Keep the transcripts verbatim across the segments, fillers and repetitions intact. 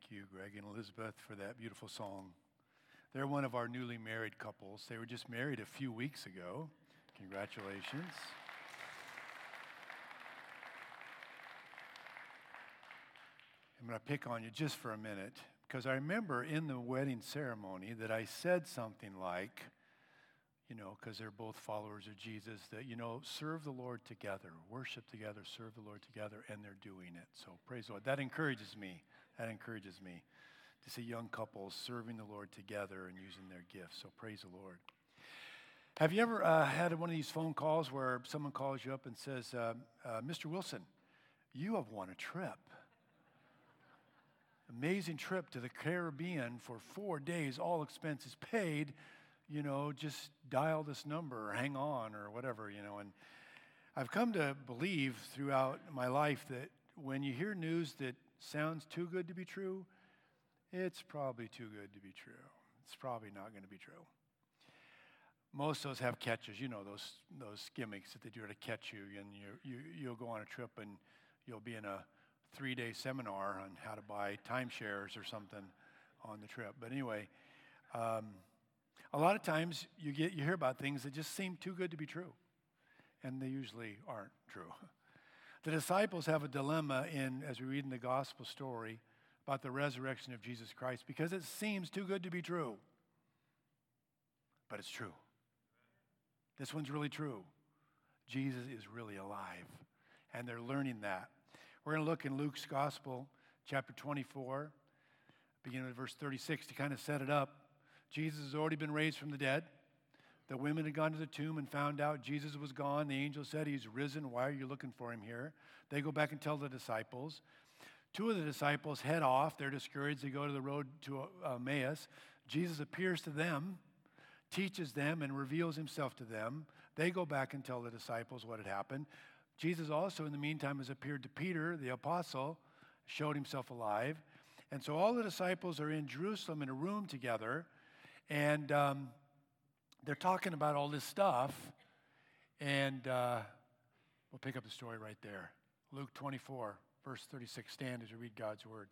Thank you, Greg and Elizabeth, for that beautiful song. They're one of our newly married couples. They were just married a few weeks ago. Congratulations. I'm going to pick on you just for a minute, because I remember in the wedding ceremony that I said something like, you know, because they're both followers of Jesus, that, you know, serve the Lord together, worship together, serve the Lord together, and they're doing it. So praise the Lord. That encourages me. That encourages me to see young couples serving the Lord together and using their gifts. So praise the Lord. Have you ever uh, had one of these phone calls where someone calls you up and says, uh, uh, Mister Wilson, you have won a trip. Amazing trip to the Caribbean for four days, all expenses paid. You know, just dial this number or hang on or whatever, you know. And I've come to believe throughout my life that when you hear news that sounds too good to be true, it's probably too good to be true. It's probably not going to be true. Most of those have catches, you know, those those gimmicks that they do to catch you, and you, you, you'll go on a trip and you'll be in a three-day seminar on how to buy timeshares or something on the trip. But anyway, um, a lot of times you get you hear about things that just seem too good to be true, and they usually aren't true. The disciples have a dilemma in, as we read in the gospel story, about the resurrection of Jesus Christ, because it seems too good to be true. But it's true. This one's really true. Jesus is really alive, and they're learning that. We're going to look in Luke's gospel, chapter twenty-four, beginning with verse thirty-six, to kind of set it up. Jesus has already been raised from the dead. The women had gone to the tomb and found out Jesus was gone. The angel said, he's risen. Why are you looking for him here? They go back and tell the disciples. Two of the disciples head off. They're discouraged. They go to the road to Emmaus. Jesus appears to them, teaches them, and reveals himself to them. They go back and tell the disciples what had happened. Jesus also, in the meantime, has appeared to Peter, the apostle, showed himself alive. And so all the disciples are in Jerusalem in a room together, and um, they're talking about all this stuff. And uh, we'll pick up the story right there. Luke twenty-four, verse thirty-six. Stand as we read God's word.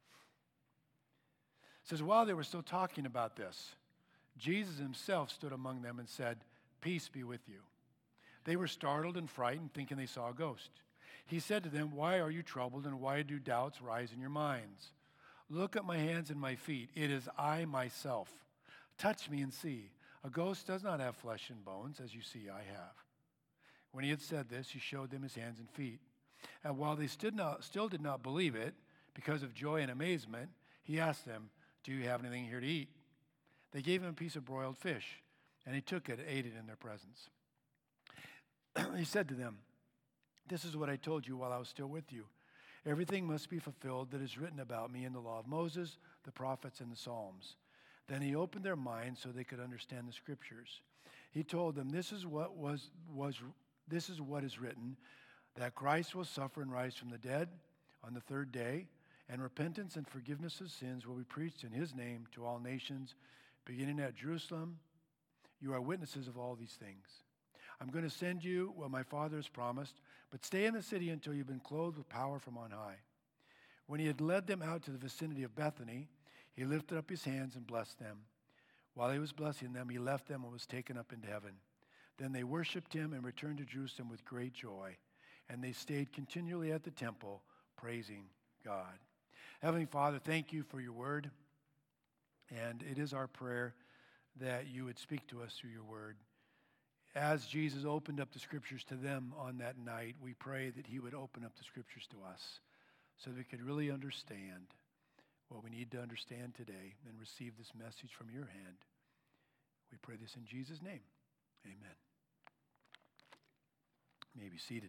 It says, while they were still talking about this, Jesus himself stood among them and said, peace be with you. They were startled and frightened, thinking they saw a ghost. He said to them, why are you troubled, and why do doubts rise in your minds? Look at my hands and my feet. It is I myself. Touch me and see. A ghost does not have flesh and bones, as you see I have. When he had said this, he showed them his hands and feet. And while they stood not, still did not believe it, because of joy and amazement, he asked them, do you have anything here to eat? They gave him a piece of broiled fish, and he took it and ate it in their presence. He said to them, this is what I told you while I was still with you. Everything must be fulfilled that is written about me in the law of Moses, the prophets, and the Psalms. Then he opened their minds so they could understand the scriptures. He told them, this is what was, was this is what is written, that Christ will suffer and rise from the dead on the third day, and repentance and forgiveness of sins will be preached in his name to all nations, beginning at Jerusalem. You are witnesses of all these things. I'm going to send you what my Father has promised, but stay in the city until you've been clothed with power from on high. When he had led them out to the vicinity of Bethany, he lifted up his hands and blessed them. While he was blessing them, he left them and was taken up into heaven. Then they worshiped him and returned to Jerusalem with great joy, and they stayed continually at the temple, praising God. Heavenly Father, thank you for your word, and it is our prayer that you would speak to us through your word. As Jesus opened up the scriptures to them on that night, we pray that he would open up the scriptures to us so that we could really understand what we need to understand today and receive this message from your hand. We pray this in Jesus' name. Amen. You may be seated.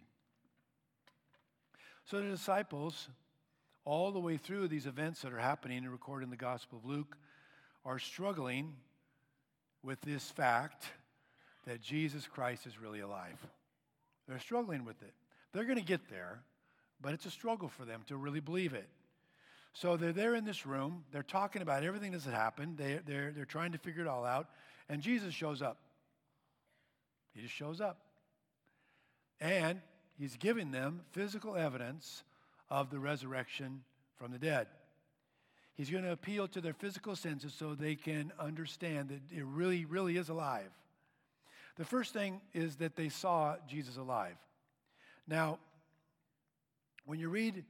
So the disciples, all the way through these events that are happening and recorded in the Gospel of Luke, are struggling with this fact that Jesus Christ is really alive. They're struggling with it. They're going to get there, but it's a struggle for them to really believe it. So they're there in this room. They're talking about everything that's happened. They, they're, they're trying to figure it all out. And Jesus shows up. He just shows up. And he's giving them physical evidence of the resurrection from the dead. He's going to appeal to their physical senses so they can understand that it really, really is alive. The first thing is that they saw Jesus alive. Now, when you read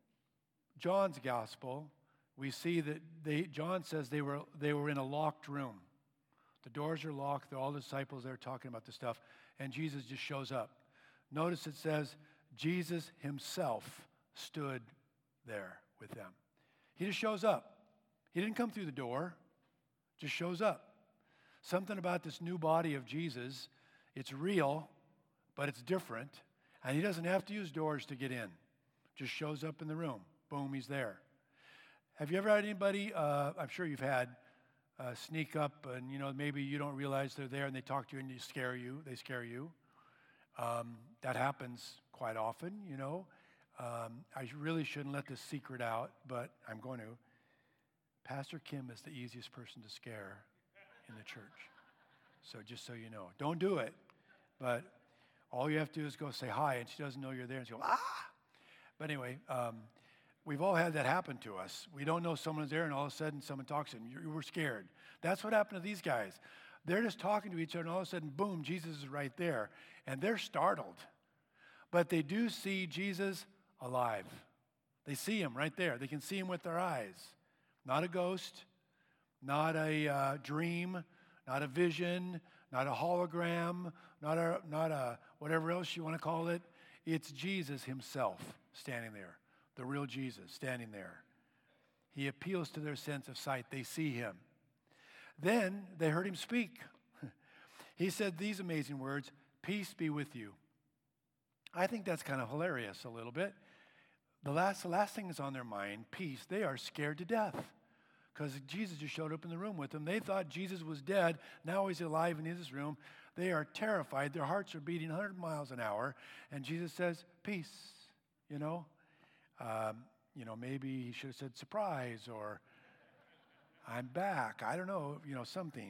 John's gospel, we see that they, John says they were, they were in a locked room. The doors are locked. All the disciples there talking about this stuff, and Jesus just shows up. Notice it says Jesus himself stood there with them. He just shows up. He didn't come through the door, just shows up. Something about this new body of Jesus, it's real, but it's different. And he doesn't have to use doors to get in. Just shows up in the room. Boom, he's there. Have you ever had anybody, uh, I'm sure you've had, uh, sneak up and, you know, maybe you don't realize they're there and they talk to you and they scare you. They scare you. Um, that happens quite often, you know. Um, I really shouldn't let this secret out, but I'm going to. Pastor Kim is the easiest person to scare in the church. So just so you know, don't do it. But all you have to do is go say hi, and she doesn't know you're there, and she goes, ah! But anyway, um, we've all had that happen to us. We don't know someone's there, and all of a sudden someone talks to them. You were scared. That's what happened to these guys. They're just talking to each other, and all of a sudden, boom, Jesus is right there. And they're startled. But they do see Jesus alive. They see him right there. They can see him with their eyes. Not a ghost, not a uh, dream, not a vision, not a hologram, not a, not a whatever else you want to call it. It's Jesus himself standing there, the real Jesus standing there. He appeals to their sense of sight. They see him. Then they heard him speak. He said these amazing words, "Peace be with you." I think that's kind of hilarious a little bit. The last, the last thing that's on their mind, peace. They are scared to death because Jesus just showed up in the room with them. They thought Jesus was dead. Now he's alive and in this room. They are terrified. Their hearts are beating one hundred miles an hour. And Jesus says, peace, you know. Um, you know, maybe he should have said surprise or I'm back. I don't know, you know, something.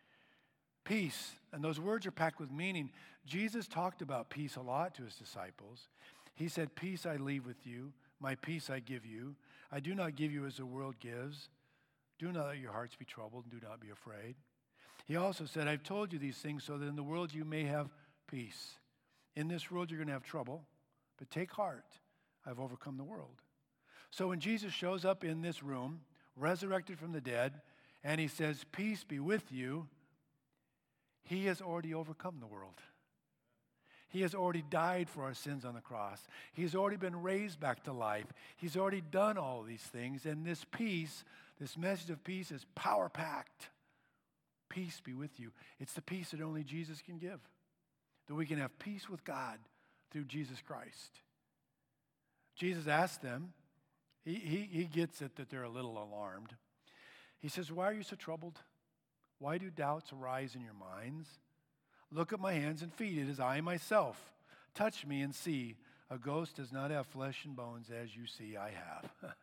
Peace. And those words are packed with meaning. Jesus talked about peace a lot to his disciples. He said, peace I leave with you. My peace I give you. I do not give you as the world gives. Do not let your hearts be troubled, and do not be afraid. He also said, I've told you these things so that in the world you may have peace. In this world you're going to have trouble, but take heart. I've overcome the world. So when Jesus shows up in this room, resurrected from the dead, and he says, peace be with you, he has already overcome the world. He has already died for our sins on the cross. He's already been raised back to life. He's already done all these things. And this peace, this message of peace is power-packed. Peace be with you. It's the peace that only Jesus can give. That we can have peace with God through Jesus Christ. Jesus asked them, he, he, he gets it that they're a little alarmed. He says, why are you so troubled? Why do doubts arise in your minds? Look at my hands and feet. It is I myself. Touch me and see. A ghost does not have flesh and bones as you see I have.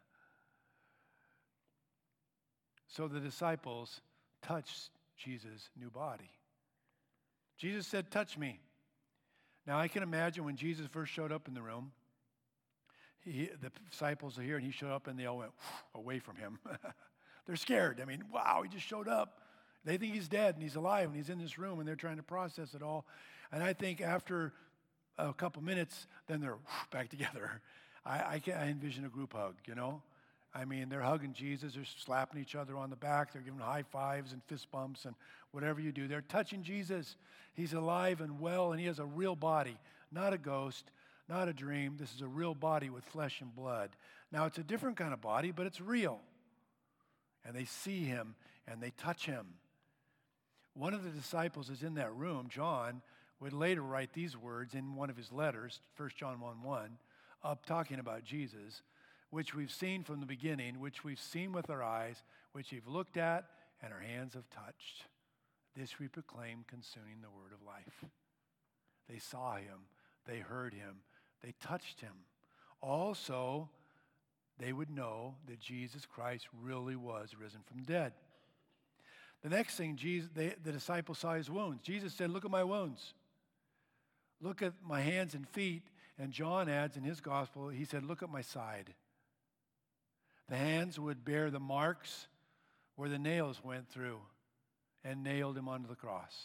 So the disciples touched Jesus' new body. Jesus said, touch me. Now I can imagine when Jesus first showed up in the room, he, the disciples are here and he showed up and they all went away from him. They're scared. I mean, wow, he just showed up. They think he's dead and he's alive and he's in this room and they're trying to process it all. And I think after a couple minutes, then they're back together. I, I, can, I envision a group hug, you know. I mean, they're hugging Jesus. They're slapping each other on the back. They're giving high fives and fist bumps and whatever you do. They're touching Jesus. He's alive and well and he has a real body, not a ghost, not a dream. This is a real body with flesh and blood. Now, it's a different kind of body, but it's real. And they see him and they touch him. One of the disciples is in that room. John would later write these words in one of his letters, First John one one, up talking about Jesus, which we've seen from the beginning, which we've seen with our eyes, which we've looked at, and our hands have touched. This we proclaim concerning the word of life. They saw him. They heard him. They touched him. Also, they would know that Jesus Christ really was risen from the dead. The next thing, Jesus, they, the disciples saw his wounds. Jesus said, look at my wounds. Look at my hands and feet. And John adds in his gospel, he said, look at my side. The hands would bear the marks where the nails went through and nailed him onto the cross.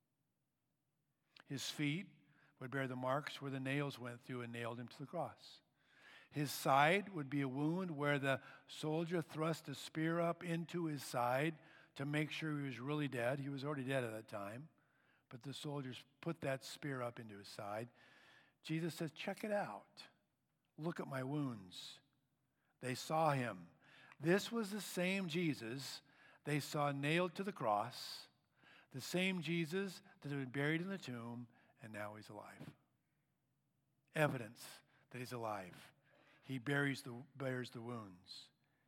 His feet would bear the marks where the nails went through and nailed him to the cross. His side would be a wound where the soldier thrust a spear up into his side to make sure he was really dead. He was already dead at that time, but the soldiers put that spear up into his side. Jesus says, check it out. Look at my wounds. They saw him. This was the same Jesus they saw nailed to the cross, the same Jesus that had been buried in the tomb, and now he's alive. Evidence that he's alive. He bears the, bears the wounds.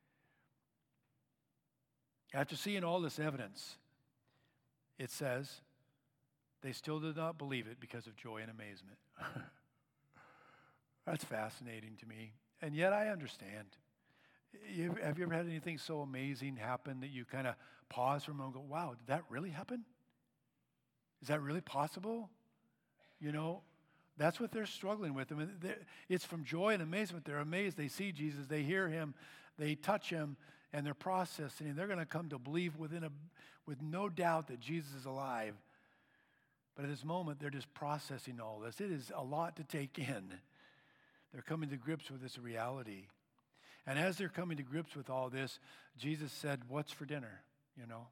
After seeing all this evidence, it says, they still did not believe it because of joy and amazement. That's fascinating to me. And yet I understand. You, have you ever had anything so amazing happen that you kind of pause for a moment and go, wow, did that really happen? Is that really possible? You know, that's what they're struggling with. I mean, it's from joy and amazement. They're amazed. They see Jesus. They hear him. They touch him. And they're processing. And they're going to come to believe within a, with no doubt that Jesus is alive. But at this moment, they're just processing all this. It is a lot to take in. They're coming to grips with this reality. And as they're coming to grips with all this, Jesus said, what's for dinner? You know?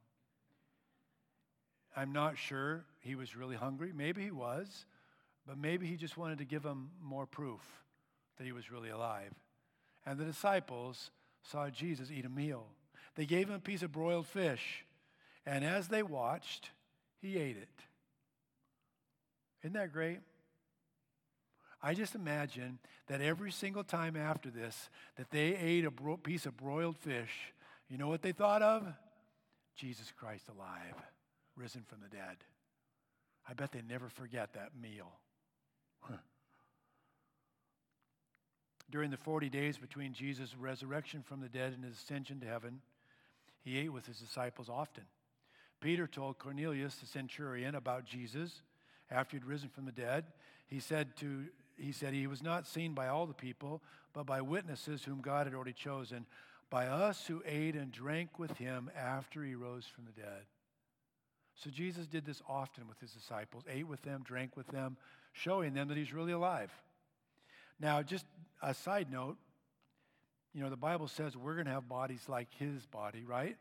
I'm not sure he was really hungry. Maybe he was. But maybe he just wanted to give them more proof that he was really alive. And the disciples saw Jesus eat a meal. They gave him a piece of broiled fish. And as they watched, he ate it. Isn't that great? I just imagine that every single time after this, that they ate a bro- piece of broiled fish, you know what they thought of? Jesus Christ alive, risen from the dead. I bet they never forget that meal. During the forty days between Jesus' resurrection from the dead and his ascension to heaven, he ate with his disciples often. Peter told Cornelius, the centurion, about Jesus after he'd risen from the dead. He said to he said he was not seen by all the people, but by witnesses whom God had already chosen, by us who ate and drank with him after he rose from the dead. So Jesus did this often with his disciples, ate with them, drank with them, showing them that he's really alive. Now, just a side note, you know, the Bible says we're going to have bodies like his body, right?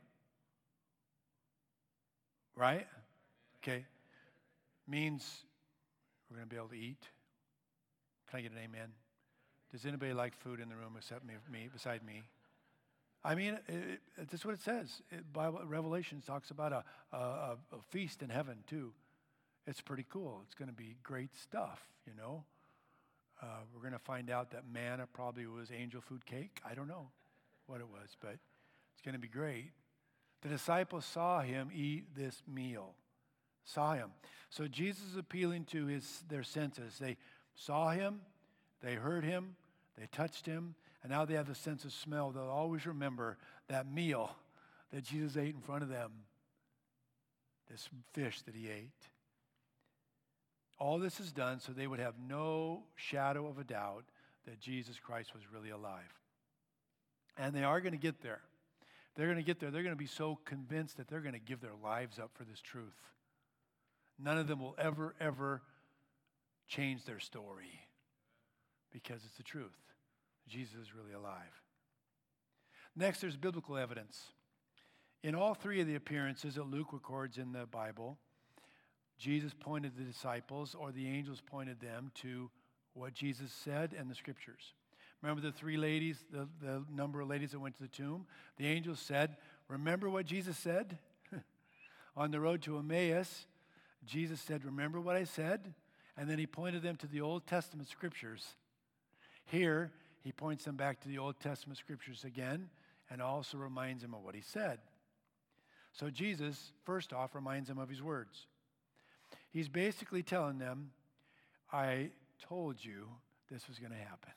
Right? Okay. Means we're going to be able to eat. Can I get an amen? Does anybody like food in the room except me, me beside me? I mean, it, it, that's what it says. It, Bible, Revelation talks about a, a, a feast in heaven, too. It's pretty cool. It's going to be great stuff, you know. Uh, we're going to find out that manna probably was angel food cake. I don't know what it was, but it's going to be great. The disciples saw him eat this meal, saw him. So Jesus is appealing to his their senses. They saw him, they heard him, they touched him, and now they have the sense of smell. They'll always remember that meal that Jesus ate in front of them, this fish that he ate. All this is done so they would have no shadow of a doubt that Jesus Christ was really alive. And they are going to get there. They're going to get there. They're going to be so convinced that they're going to give their lives up for this truth. None of them will ever, ever change their story because it's the truth. Jesus is really alive. Next, there's biblical evidence. In all three of the appearances that Luke records in the Bible, Jesus pointed the disciples, or the angels pointed them to what Jesus said in the scriptures. Remember the three ladies, the, the number of ladies that went to the tomb? The angels said, remember what Jesus said? On the road to Emmaus, Jesus said, remember what I said? And then he pointed them to the Old Testament scriptures. Here, he points them back to the Old Testament scriptures again and also reminds them of what he said. So Jesus, first off, reminds them of his words. He's basically telling them, I told you this was going to happen.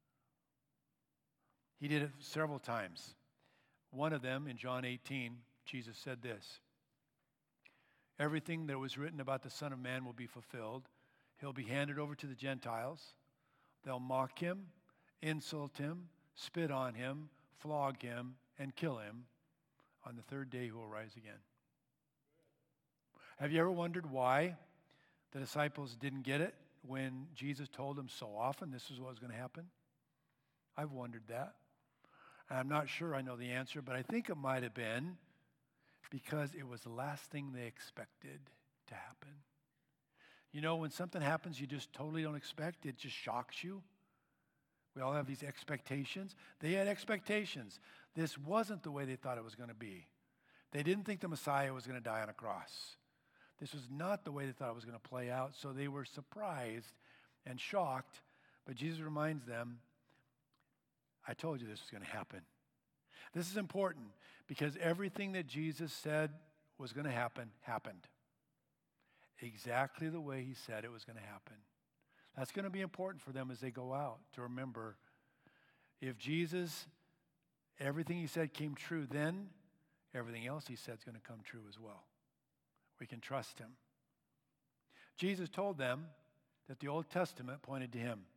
He did it several times. One of them, in John eighteen, Jesus said this, everything that was written about the Son of Man will be fulfilled. He'll be handed over to the Gentiles. They'll mock him, insult him, spit on him, flog him, and kill him. On the third day, he will rise again. Have you ever wondered why the disciples didn't get it when Jesus told them so often this is what was going to happen? I've wondered that. I'm not sure I know the answer, but I think it might have been because it was the last thing they expected to happen. You know, when something happens you just totally don't expect, it just shocks you. We all have these expectations. They had expectations. This wasn't the way they thought it was going to be. They didn't think the Messiah was going to die on a cross. This was not the way they thought it was going to play out, so they were surprised and shocked. But Jesus reminds them, I told you this was going to happen. This is important because everything that Jesus said was going to happen, happened. Exactly the way he said it was going to happen. That's going to be important for them as they go out to remember if Jesus, everything he said came true, then everything else he said is going to come true as well. We can trust him. Jesus told them that the Old Testament pointed to him.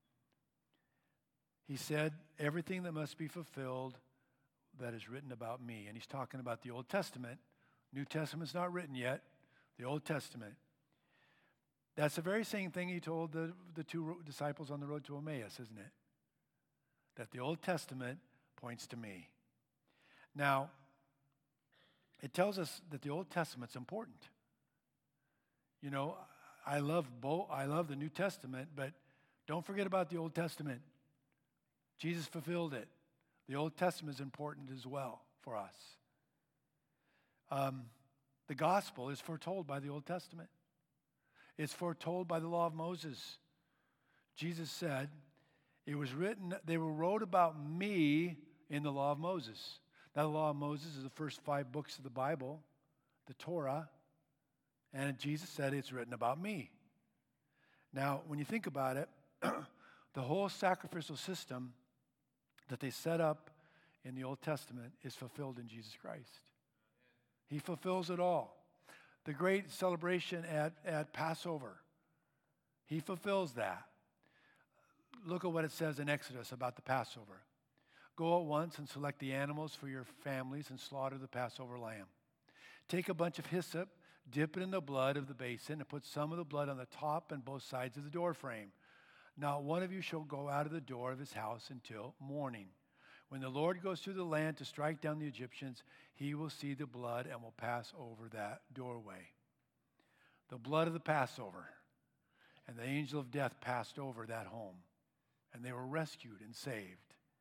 He said, everything that must be fulfilled that is written about me. And he's talking about the Old Testament. New Testament's not written yet. The Old Testament. That's the very same thing he told the, the two disciples on the road to Emmaus, isn't it? That the Old Testament points to me. Now, it tells us that the Old Testament's important. You know, I love both. I love the New Testament, but don't forget about the Old Testament. Jesus fulfilled it. The Old Testament is important as well for us. Um, the gospel is foretold by the Old Testament. It's foretold by the law of Moses. Jesus said, it was written, they were wrote about me in the law of Moses. Now, the law of Moses is the first five books of the Bible, the Torah, and Jesus said it's written about me. Now, when you think about it, the whole sacrificial system that they set up in the Old Testament is fulfilled in Jesus Christ. He fulfills it all. The great celebration at, at Passover, he fulfills that. Look at what it says in Exodus about the Passover. Go at once and select the animals for your families and slaughter the Passover lamb. Take a bunch of hyssop, dip it in the blood of the basin, and put some of the blood on the top and both sides of the door frame. Not one of you shall go out of the door of his house until morning. When the Lord goes through the land to strike down the Egyptians, he will see the blood and will pass over that doorway. The blood of the Passover. And the angel of death passed over that home. And they were rescued and saved.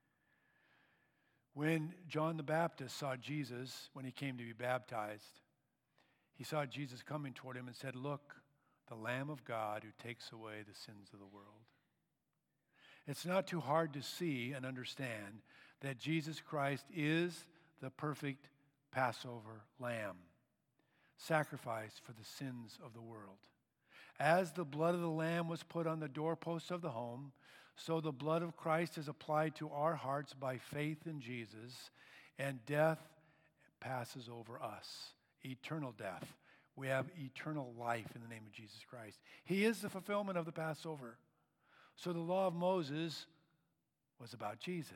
When John the Baptist saw Jesus, when he came to be baptized, he saw Jesus coming toward him and said, look, the Lamb of God who takes away the sins of the world. It's not too hard to see and understand that Jesus Christ is the perfect Passover lamb, sacrificed for the sins of the world. As the blood of the lamb was put on the doorposts of the home, so the blood of Christ is applied to our hearts by faith in Jesus, and death passes over us, eternal death. We have eternal life in the name of Jesus Christ. He is the fulfillment of the Passover. So the law of Moses was about Jesus.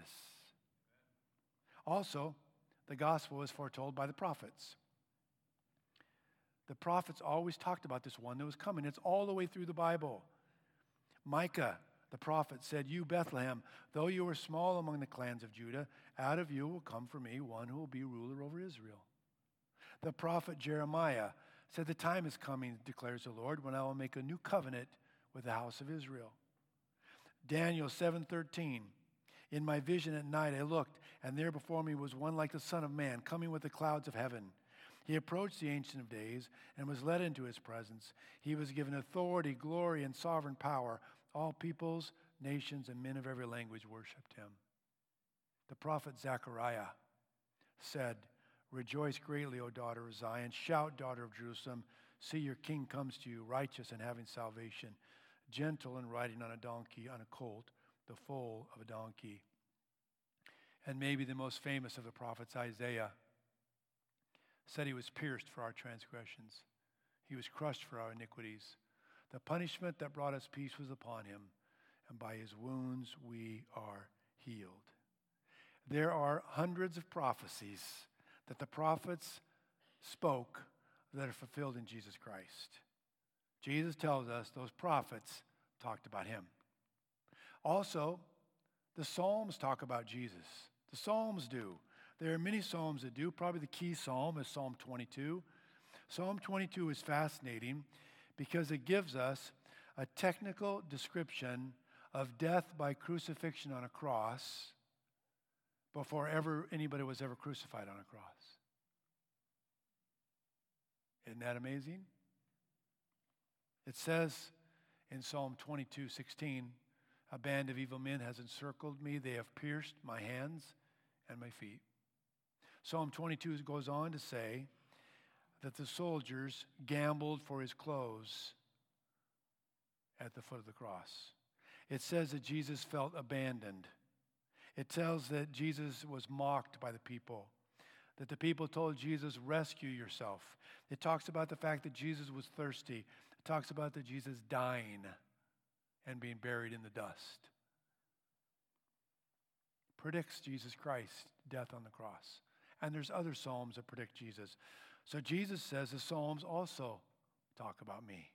Also, the gospel was foretold by the prophets. The prophets always talked about this one that was coming. It's all the way through the Bible. Micah, the prophet, said, you, Bethlehem, though you are small among the clans of Judah, out of you will come for me one who will be ruler over Israel. The prophet Jeremiah said, the time is coming, declares the Lord, when I will make a new covenant with the house of Israel. Daniel seven thirteen, in my vision at night I looked, and there before me was one like the Son of Man, coming with the clouds of heaven. He approached the Ancient of Days and was led into his presence. He was given authority, glory, and sovereign power. All peoples, nations, and men of every language worshipped him. The prophet Zechariah said, rejoice greatly, O daughter of Zion. Shout, daughter of Jerusalem. See, your king comes to you, righteous and having salvation, gentle and riding on a donkey, on a colt, the foal of a donkey. And maybe the most famous of the prophets, Isaiah, said he was pierced for our transgressions. He was crushed for our iniquities. The punishment that brought us peace was upon him, and by his wounds we are healed. There are hundreds of prophecies that the prophets spoke that are fulfilled in Jesus Christ. Jesus tells us those prophets talked about him. Also, the Psalms talk about Jesus. The Psalms do. There are many Psalms that do. Probably the key Psalm is Psalm twenty-two. Psalm twenty-two is fascinating because it gives us a technical description of death by crucifixion on a cross before ever anybody was ever crucified on a cross. Isn't that amazing? It says in Psalm twenty-two sixteen, a band of evil men has encircled me. They have pierced my hands and my feet. Psalm twenty-two goes on to say that the soldiers gambled for his clothes at the foot of the cross. It says that Jesus felt abandoned. It tells that Jesus was mocked by the people, that the people told Jesus, rescue yourself. It talks about the fact that Jesus was thirsty. It talks about that Jesus dying and being buried in the dust. Predicts Jesus Christ's death on the cross. And there's other Psalms that predict Jesus. So Jesus says the Psalms also talk about me.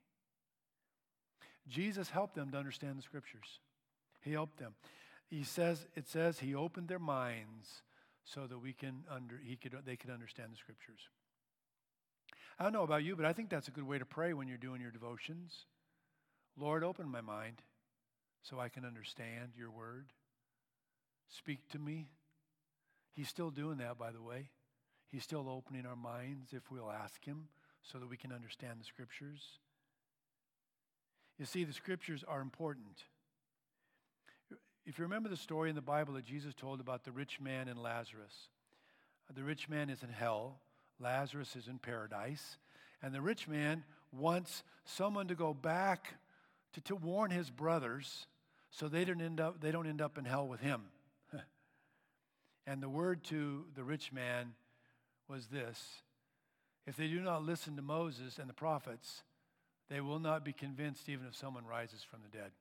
Jesus helped them to understand the Scriptures. He helped them. He says, it says he opened their minds so that we can under, he could, they could understand the Scriptures. I don't know about you, but I think that's a good way to pray when you're doing your devotions. Lord, open my mind so I can understand your word. Speak to me. He's still doing that, by the way. He's still opening our minds if we'll ask him so that we can understand the Scriptures. You see, the Scriptures are important. If you remember the story in the Bible that Jesus told about the rich man and Lazarus, the rich man is in hell, Lazarus is in paradise, and the rich man wants someone to go back to, to warn his brothers so they don't end up, they don't end up in hell with him. And the word to the rich man was this: if they do not listen to Moses and the prophets, they will not be convinced even if someone rises from the dead.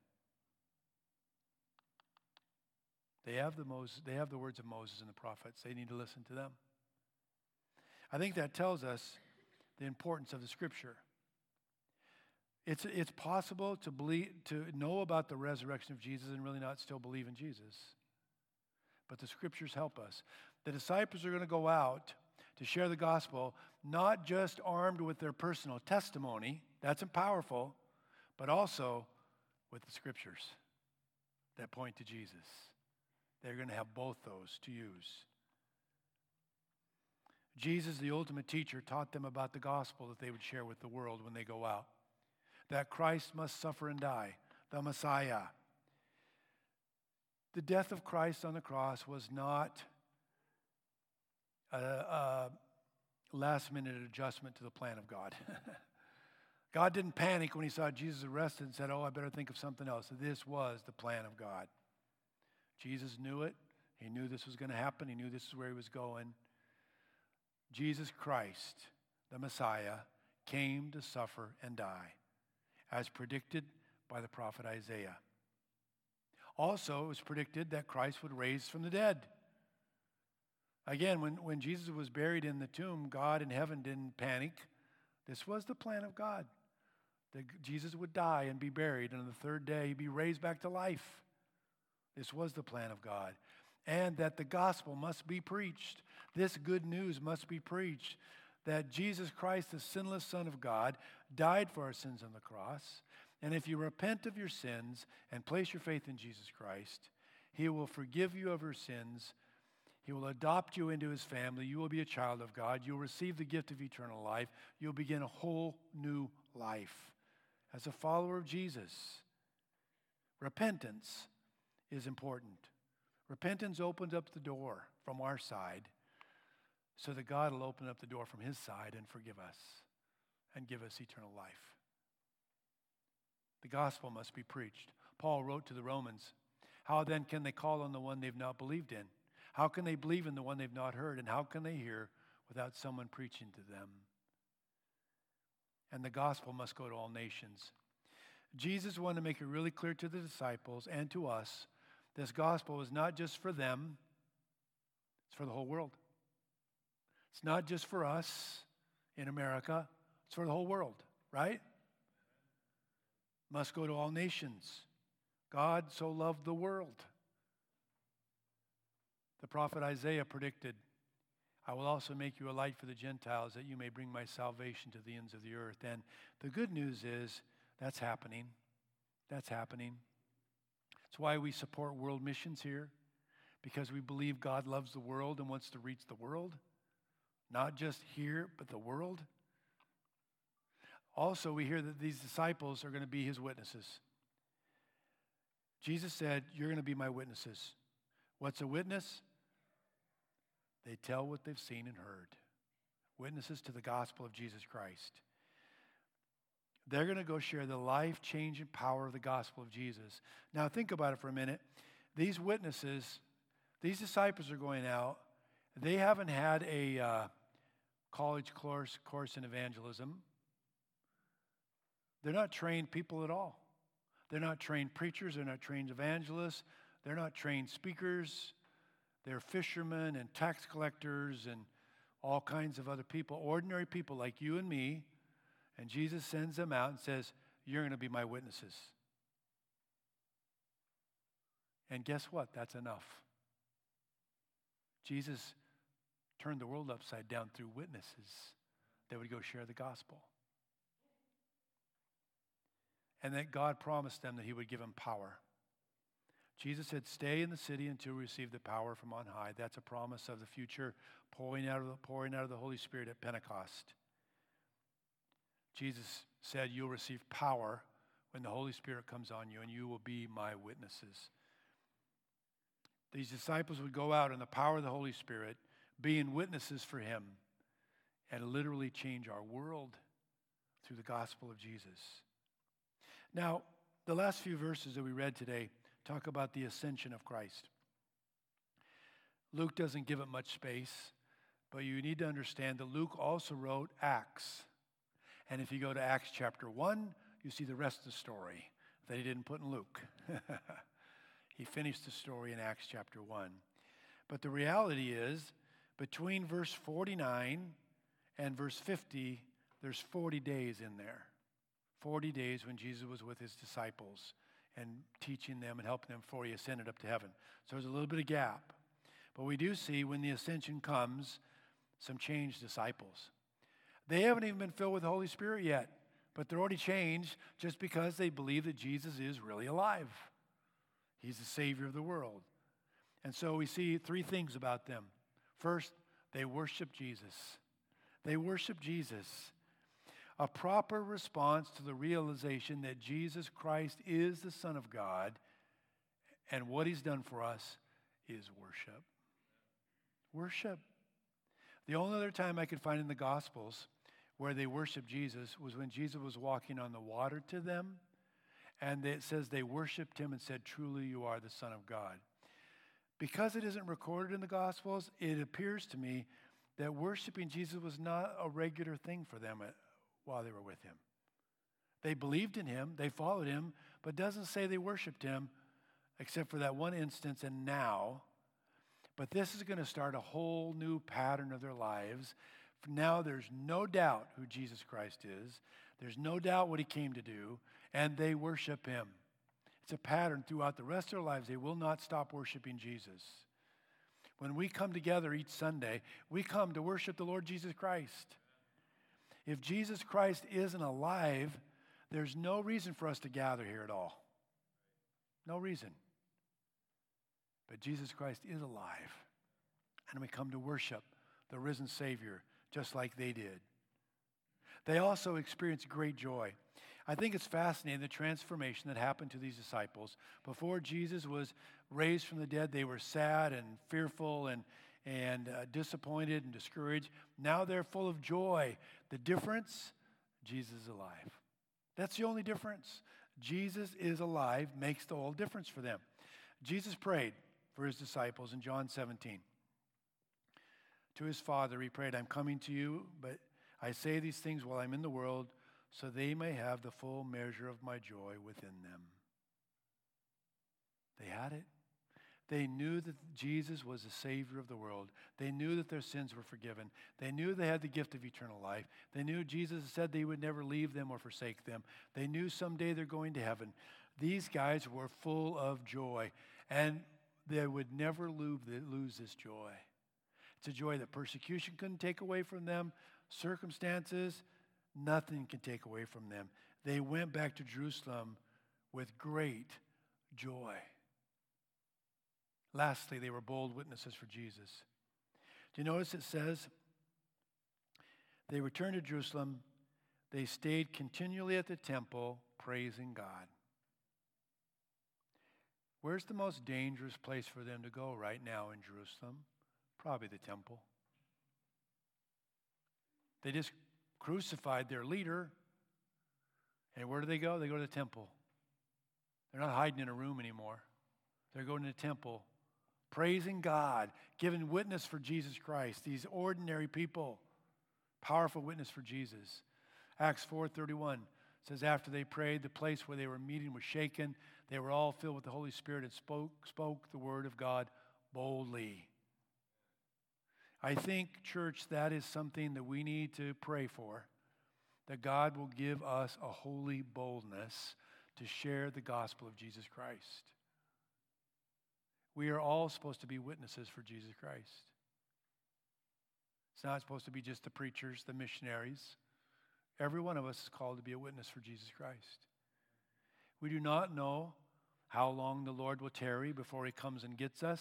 They have the Moses, they have the words of Moses and the prophets. They need to listen to them. I think that tells us the importance of the Scripture. It's, it's possible to believe, to know about the resurrection of Jesus and really not still believe in Jesus. But the Scriptures help us. The disciples are going to go out to share the gospel, not just armed with their personal testimony, that's powerful, but also with the Scriptures that point to Jesus. They're going to have both those to use. Jesus, the ultimate teacher, taught them about the gospel that they would share with the world when they go out. That Christ must suffer and die, the Messiah. The death of Christ on the cross was not a, a last-minute adjustment to the plan of God. God didn't panic when he saw Jesus arrested and said, oh, I better think of something else. This was the plan of God. Jesus knew it. He knew this was going to happen. He knew this is where he was going. Jesus Christ, the Messiah, came to suffer and die, as predicted by the prophet Isaiah. Also, it was predicted that Christ would rise from the dead. Again, when, when Jesus was buried in the tomb, God in heaven didn't panic. This was the plan of God, that Jesus would die and be buried, and on the third day he'd be raised back to life. This was the plan of God. And that the gospel must be preached. This good news must be preached. That Jesus Christ, the sinless Son of God, died for our sins on the cross. And if you repent of your sins and place your faith in Jesus Christ, he will forgive you of your sins. He will adopt you into his family. You will be a child of God. You'll receive the gift of eternal life. You'll begin a whole new life as a follower of Jesus. Repentance is important. Repentance opens up the door from our side so that God will open up the door from his side and forgive us and give us eternal life. The gospel must be preached. Paul wrote to the Romans, how then can they call on the one they've not believed in? How can they believe in the one they've not heard? And how can they hear without someone preaching to them? And the gospel must go to all nations. Jesus wanted to make it really clear to the disciples and to us, this gospel is not just for them. It's for the whole world. It's not just for us in America. It's for the whole world, right? Must go to all nations. God so loved the world. The prophet Isaiah predicted, I will also make you a light for the Gentiles, that you may bring my salvation to the ends of the earth. And the good news is that's happening. That's happening. That's why we support world missions here, because we believe God loves the world and wants to reach the world. Not just here, but the world. Also, we hear that these disciples are going to be his witnesses. Jesus said, you're going to be my witnesses. What's a witness? They tell what they've seen and heard. Witnesses to the gospel of Jesus Christ. They're going to go share the life-changing power of the gospel of Jesus. Now, think about it for a minute. These witnesses, these disciples are going out. They haven't had a uh, college course, course in evangelism. They're not trained people at all. They're not trained preachers. They're not trained evangelists. They're not trained speakers. They're fishermen and tax collectors and all kinds of other people, ordinary people like you and me. And Jesus sends them out and says, you're going to be my witnesses. And guess what? That's enough. Jesus turned the world upside down through witnesses that would go share the gospel. And that God promised them that he would give them power. Jesus said, stay in the city until you receive the power from on high. That's a promise of the future pouring out of the, pouring out of the Holy Spirit at Pentecost. Jesus said, you'll receive power when the Holy Spirit comes on you, and you will be my witnesses. These disciples would go out in the power of the Holy Spirit, being witnesses for him, and literally change our world through the gospel of Jesus. Now, the last few verses that we read today talk about the ascension of Christ. Luke doesn't give it much space, but you need to understand that Luke also wrote Acts. And if you go to Acts chapter one, you see the rest of the story that he didn't put in Luke. He finished the story in Acts chapter one. But the reality is, between verse forty-nine and verse fifty, there's forty days in there. forty days when Jesus was with his disciples and teaching them and helping them before he ascended up to heaven. So there's a little bit of gap. But we do see when the ascension comes, some changed disciples. They haven't even been filled with the Holy Spirit yet, but they're already changed just because they believe that Jesus is really alive. He's the Savior of the world. And so we see three things about them. First, they worship Jesus. They worship Jesus. A proper response to the realization that Jesus Christ is the Son of God, and what he's done for us is worship. Worship. The only other time I could find in the Gospels where they worshiped Jesus was when Jesus was walking on the water to them, and it says they worshiped him and said, truly you are the Son of God. Because it isn't recorded in the Gospels, it appears to me that worshiping Jesus was not a regular thing for them at, while they were with him. They believed in him, they followed him, but it doesn't say they worshiped him except for that one instance and now. But this is going to start a whole new pattern of their lives. Now there's no doubt who Jesus Christ is. There's no doubt what he came to do, and they worship him. It's a pattern throughout the rest of their lives. They will not stop worshiping Jesus. When we come together each Sunday, we come to worship the Lord Jesus Christ. If Jesus Christ isn't alive, there's no reason for us to gather here at all. No reason. But Jesus Christ is alive. And we come to worship the risen Savior just like they did. They also experienced great joy. I think it's fascinating the transformation that happened to these disciples. Before Jesus was raised from the dead, they were sad and fearful and, and uh, disappointed and discouraged. Now they're full of joy. The difference, Jesus is alive. That's the only difference. Jesus is alive makes the whole difference for them. Jesus prayed for his disciples in John seventeen. To his Father he prayed, I'm coming to you, but I say these things while I'm in the world, so they may have the full measure of my joy within them. They had it. They knew that Jesus was the Savior of the world. They knew that their sins were forgiven. They knew they had the gift of eternal life. They knew Jesus said that he would never leave them or forsake them. They knew someday they're going to heaven. These guys were full of joy, and they would never lose this joy. It's a joy that persecution couldn't take away from them. Circumstances, nothing can take away from them. They went back to Jerusalem with great joy. Lastly, they were bold witnesses for Jesus. Do you notice it says, they returned to Jerusalem. They stayed continually at the temple, praising God. Where's the most dangerous place for them to go right now in Jerusalem? Probably the temple. They just crucified their leader. And where do they go? They go to the temple. They're not hiding in a room anymore. They're going to the temple, praising God, giving witness for Jesus Christ. These ordinary people, powerful witness for Jesus. Acts four thirty-one says, after they prayed, the place where they were meeting was shaken. They were all filled with the Holy Spirit and spoke, spoke the word of God boldly. I think, church, that is something that we need to pray for, that God will give us a holy boldness to share the gospel of Jesus Christ. We are all supposed to be witnesses for Jesus Christ. It's not supposed to be just the preachers, the missionaries. Every one of us is called to be a witness for Jesus Christ. We do not know how long the Lord will tarry before he comes and gets us.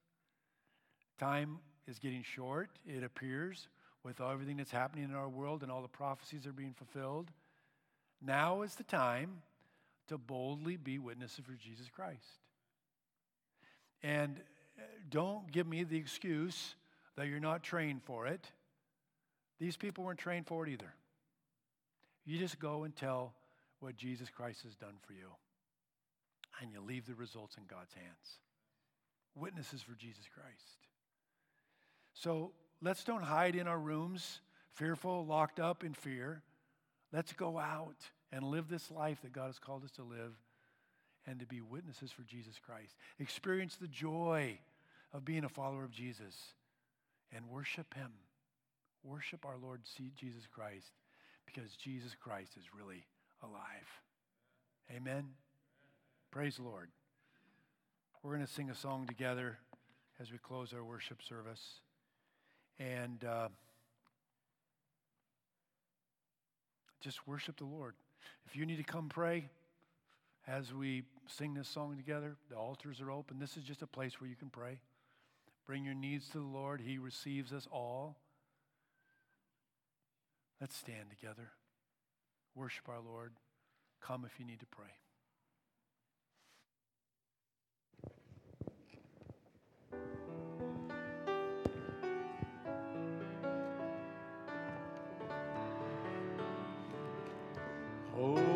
Time is getting short, it appears, with everything that's happening in our world and all the prophecies that are being fulfilled. Now is the time to boldly be witnesses for Jesus Christ. And don't give me the excuse that you're not trained for it. These people weren't trained for it either. You just go and tell what Jesus Christ has done for you. And you leave the results in God's hands. Witnesses for Jesus Christ. So let's don't hide in our rooms, fearful, locked up in fear. Let's go out and live this life that God has called us to live and to be witnesses for Jesus Christ. Experience the joy of being a follower of Jesus and worship him. Worship our Lord Jesus Christ because Jesus Christ is really alive. Amen? Praise the Lord. We're going to sing a song together as we close our worship service. And uh, just worship the Lord. If you need to come pray as we sing this song together, the altars are open. This is just a place where you can pray. Bring your needs to the Lord. He receives us all. Let's stand together. Worship our Lord. Come if you need to pray. Oh.